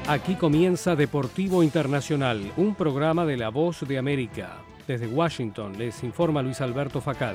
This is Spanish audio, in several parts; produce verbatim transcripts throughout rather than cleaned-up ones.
Aquí comienza Deportivo Internacional, un programa de La Voz de América. Desde Washington les informa Luis Alberto Facal.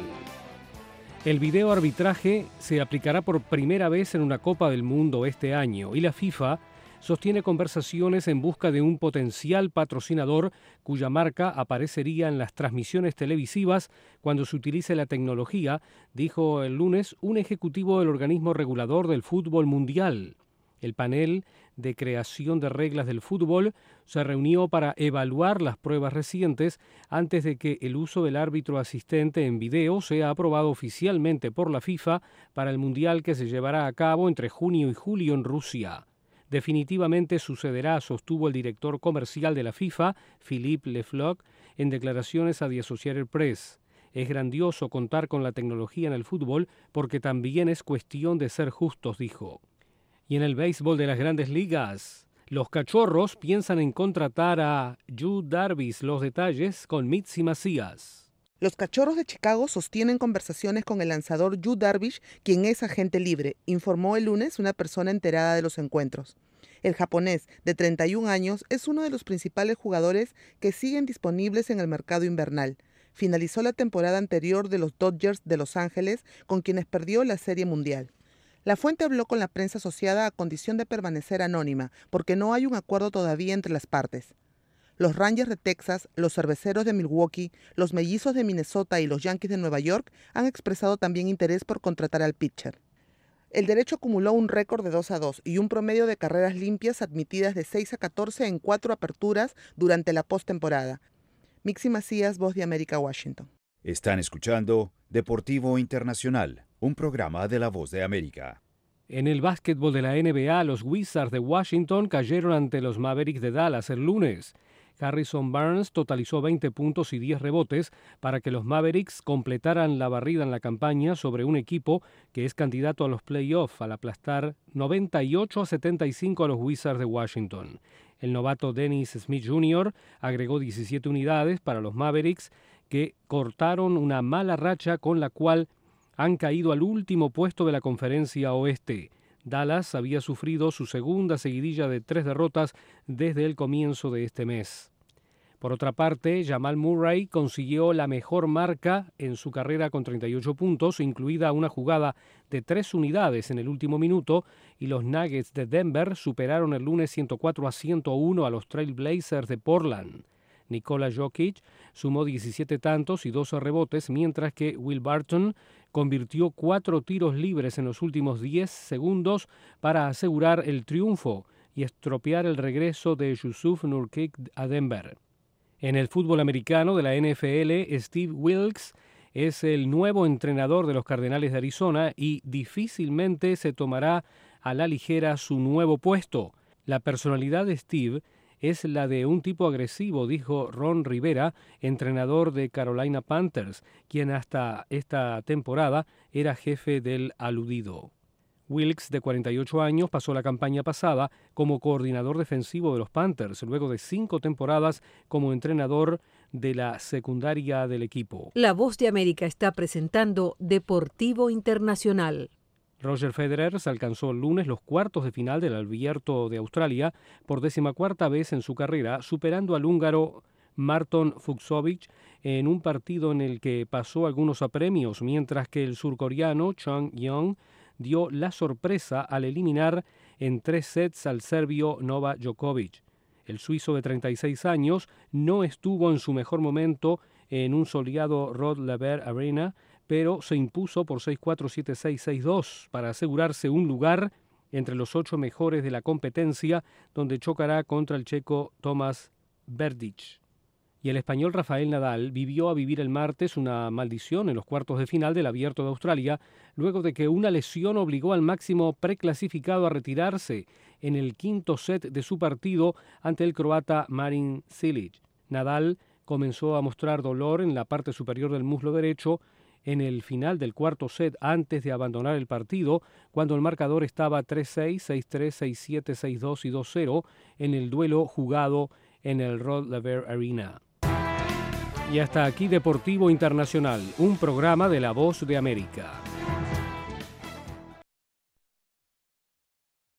El video arbitraje se aplicará por primera vez en una Copa del Mundo este año y la FIFA sostiene conversaciones en busca de un potencial patrocinador cuya marca aparecería en las transmisiones televisivas cuando se utilice la tecnología, dijo el lunes un ejecutivo del organismo regulador del fútbol mundial. El panel de creación de reglas del fútbol se reunió para evaluar las pruebas recientes antes de que el uso del árbitro asistente en video sea aprobado oficialmente por la FIFA para el Mundial que se llevará a cabo entre junio y julio en Rusia. Definitivamente sucederá, sostuvo el director comercial de la FIFA, Philippe Lefloc, en declaraciones a The Associated Press. Es grandioso contar con la tecnología en el fútbol porque también es cuestión de ser justos, dijo. Y en el béisbol de las Grandes Ligas, los Cachorros piensan en contratar a Yu Darvish. Los detalles con Mitzi Macías. Los Cachorros de Chicago sostienen conversaciones con el lanzador Yu Darvish, quien es agente libre, informó el lunes una persona enterada de los encuentros. El japonés, de treinta y un años, es uno de los principales jugadores que siguen disponibles en el mercado invernal. Finalizó la temporada anterior de los Dodgers de Los Ángeles, con quienes perdió la Serie Mundial. La fuente habló con la prensa asociada a condición de permanecer anónima, porque no hay un acuerdo todavía entre las partes. Los Rangers de Texas, los Cerveceros de Milwaukee, los Mellizos de Minnesota y los Yankees de Nueva York han expresado también interés por contratar al pitcher. El derecho acumuló un récord de dos a dos y un promedio de carreras limpias admitidas de seis a catorce en cuatro aperturas durante la postemporada. Mixi Macías, Voz de América, Washington. Están escuchando Deportivo Internacional, un programa de La Voz de América. En el básquetbol de la N B A, los Wizards de Washington cayeron ante los Mavericks de Dallas el lunes. Harrison Barnes totalizó veinte puntos y diez rebotes para que los Mavericks completaran la barrida en la campaña sobre un equipo que es candidato a los playoffs al aplastar noventa y ocho a setenta y cinco a los Wizards de Washington. El novato Dennis Smith junior agregó diecisiete unidades para los Mavericks, que cortaron una mala racha con la cual han caído al último puesto de la Conferencia Oeste. Dallas había sufrido su segunda seguidilla de tres derrotas desde el comienzo de este mes. Por otra parte, Jamal Murray consiguió la mejor marca en su carrera con treinta y ocho puntos, incluida una jugada de tres unidades en el último minuto, y los Nuggets de Denver superaron el lunes ciento cuatro a ciento uno a los Trail Blazers de Portland. Nikola Jokic sumó diecisiete tantos y doce rebotes, mientras que Will Barton convirtió cuatro tiros libres en los últimos diez segundos para asegurar el triunfo y estropear el regreso de Jusuf Nurkic a Denver. En el fútbol americano de la N F L, Steve Wilks es el nuevo entrenador de los Cardenales de Arizona y difícilmente se tomará a la ligera su nuevo puesto. La personalidad de Steve es la de un tipo agresivo, dijo Ron Rivera, entrenador de Carolina Panthers, quien hasta esta temporada era jefe del aludido. Wilks, de cuarenta y ocho años, pasó la campaña pasada como coordinador defensivo de los Panthers, luego de cinco temporadas como entrenador de la secundaria del equipo. La Voz de América está presentando Deportivo Internacional. Roger Federer se alcanzó el lunes los cuartos de final del Abierto de Australia por decimacuarta vez en su carrera, superando al húngaro Marton Fucsovics en un partido en el que pasó algunos apremios, mientras que el surcoreano Chung Young dio la sorpresa al eliminar en tres sets al serbio Novak Djokovic. El suizo de treinta y seis años no estuvo en su mejor momento en un soleado Rod Laver Arena, pero se impuso por seis cuatro, siete seis, seis dos para asegurarse un lugar entre los ocho mejores de la competencia, donde chocará contra el checo Tomas Berdych. Y el español Rafael Nadal vivió a vivir el martes una maldición en los cuartos de final del Abierto de Australia, luego de que una lesión obligó al máximo preclasificado a retirarse en el quinto set de su partido ante el croata Marin Cilic. Nadal comenzó a mostrar dolor en la parte superior del muslo derecho en el final del cuarto set antes de abandonar el partido, cuando el marcador estaba tres seis, seis tres, seis siete, seis dos y dos cero en el duelo jugado en el Rod Laver Arena. Y hasta aquí Deportivo Internacional, un programa de La Voz de América.